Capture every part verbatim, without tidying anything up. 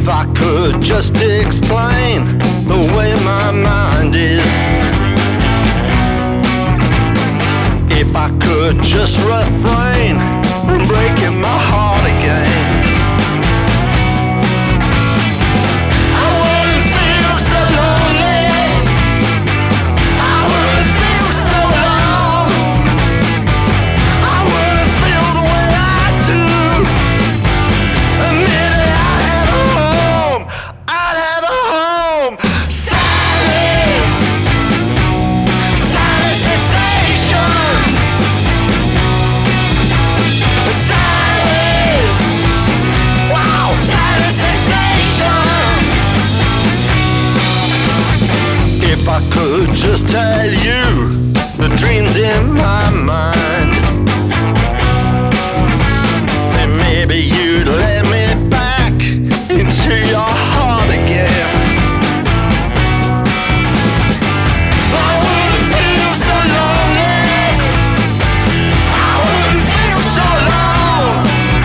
If I could just explain the way my mind is. If I could just refrain from breaking my heart again. I wouldn't feel so lonely. I wouldn't feel so alone. I wouldn't feel the way I do. And maybe I'd have a home. I'd have a home. Silent, silent sensation. Silent, wow, silent sensation. If I could just tell you the dreams in my mind, then maybe you'd let me back into your heart again. I wouldn't feel so lonely. I wouldn't feel so alone.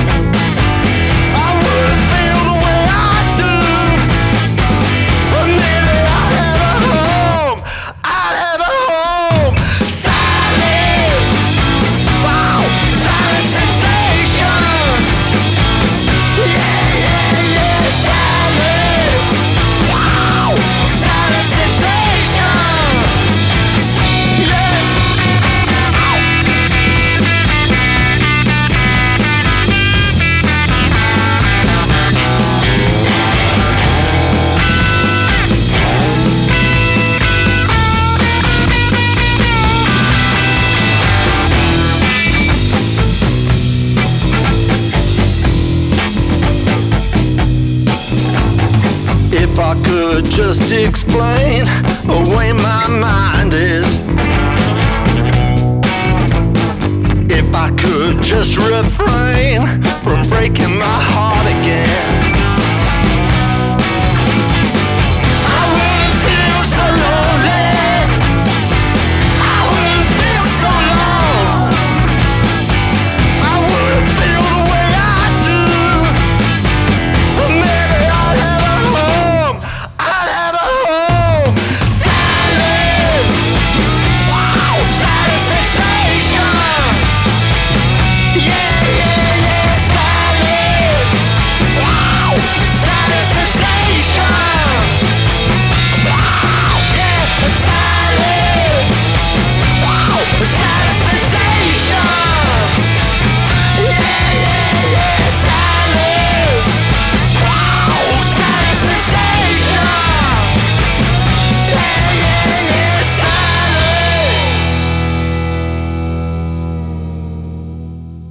I wouldn't feel the way I do. But maybe I'd have a home. I'd have a home. Silent, wow, silent sensation. Yeah, yeah, yeah, silent, wow, silent sensation. Yeah. If I could just explain the way my mind is. If I could just refrain